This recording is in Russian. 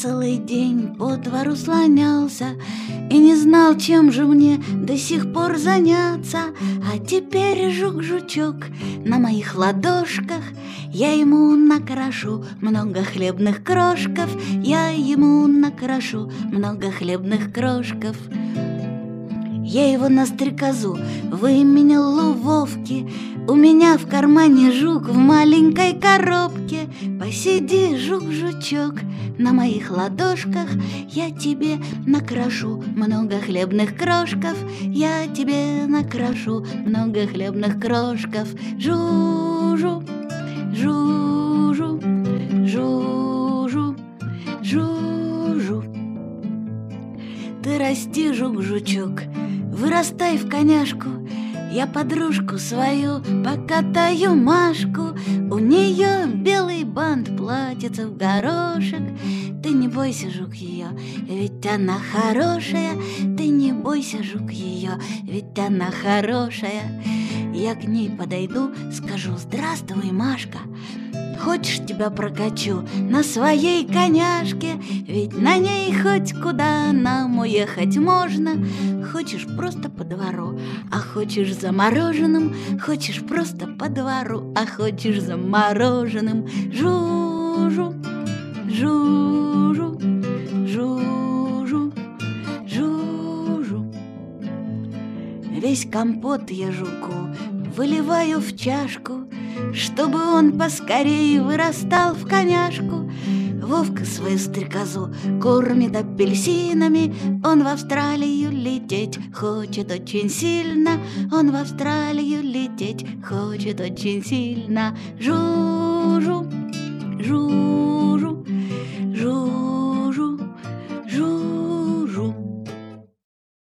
целый день по двору слонялся и не знал, чем же мне до сих пор заняться. А теперь жук-жучок на моих ладошках, я ему накрошу много хлебных крошков, я ему накрошу много хлебных крошков. Я его на стрекозу выменял у Вовки, у меня в кармане жук в маленькой коробке. Посиди, жук-жучок, на моих ладошках, я тебе накрошу много хлебных крошков, я тебе накрошу много хлебных крошков. Жу-жу, жу-жу, жу-жу, жу-жу. Ты расти, жук-жучок, вырастай в коняшку, я подружку свою покатаю Машку. У нее белый бант, платьице в горошек. Ты не бойся, жук, ее, ведь она хорошая. Ты не бойся, жук, ее, ведь она хорошая. Я к ней подойду, скажу: здравствуй, Машка. Хочешь, тебя прокачу на своей коняшке, ведь на ней хоть куда нам уехать можно. Хочешь просто по двору, а хочешь за мороженым. Хочешь просто по двору, а хочешь за мороженым. Жу-жу, жу-жу, жу-жу, жу-жу. Весь компот я жуку выливаю в чашку, чтобы он поскорее вырастал в коняшку. Вовка свою стрекозу кормит апельсинами, он в Австралию лететь хочет очень сильно, он в Австралию лететь хочет очень сильно. Жу-жу, жу-жу.